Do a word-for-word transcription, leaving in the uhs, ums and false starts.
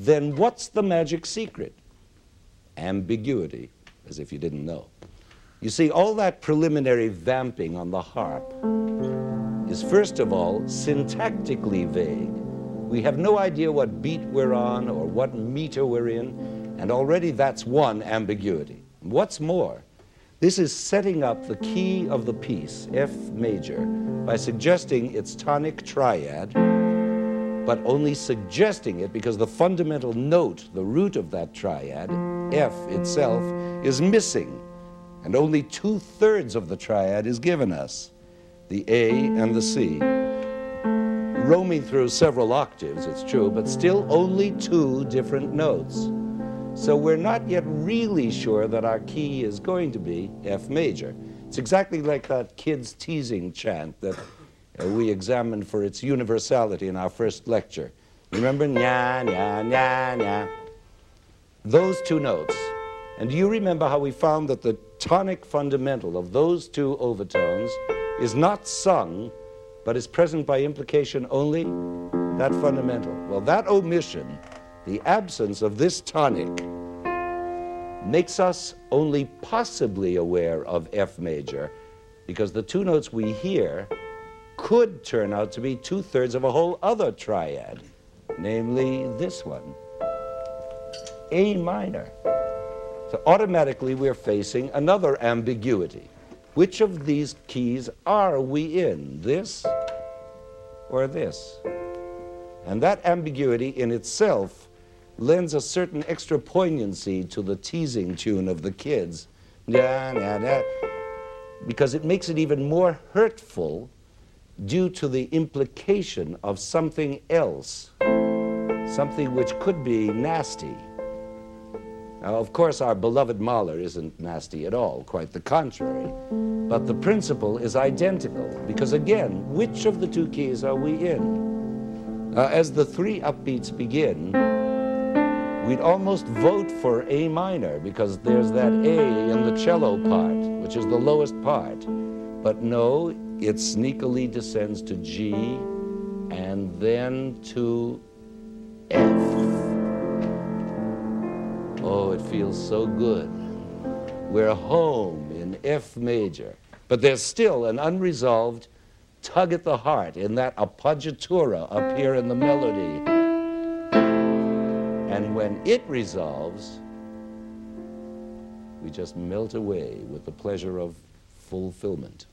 then what's the magic secret? Ambiguity, as if you didn't know. You see, all that preliminary vamping on the harp is, first of all, syntactically vague. We have no idea what beat we're on or what meter we're in, and already that's one ambiguity. What's more, this is setting up the key of the piece, F major, by suggesting its tonic triad, but only suggesting it because the fundamental note, the root of that triad, F itself, is missing, and only two-thirds of the triad is given us, the A and the C. Roaming through several octaves, it's true, but still only two different notes. So we're not yet really sure that our key is going to be F major. It's exactly like that kid's teasing chant that uh, we examined for its universality in our first lecture. Remember? Nya, nya, nya, nya. Those two notes. And do you remember how we found that the tonic fundamental of those two overtones is not sung, but is present by implication only? That fundamental. Well, that omission, the absence of this tonic, makes us only possibly aware of F major, because the two notes we hear could turn out to be two-thirds of a whole other triad, namely this one, A minor. So automatically we're facing another ambiguity. Which of these keys are we in, this or this? And that ambiguity in itself lends a certain extra poignancy to the teasing tune of the kids, nah, nah, nah, because it makes it even more hurtful due to the implication of something else, something which could be nasty. Now, of course, our beloved Mahler isn't nasty at all, quite the contrary, but the principle is identical, because again, which of the two keys are we in? Uh, as the three upbeats begin, we'd almost vote for A minor, because there's that A in the cello part, which is the lowest part. But no, it sneakily descends to G and then to F. Oh, it feels so good. We're home in F major, but there's still an unresolved tug at the heart in that appoggiatura up here in the melody. And when it resolves, we just melt away with the pleasure of fulfillment.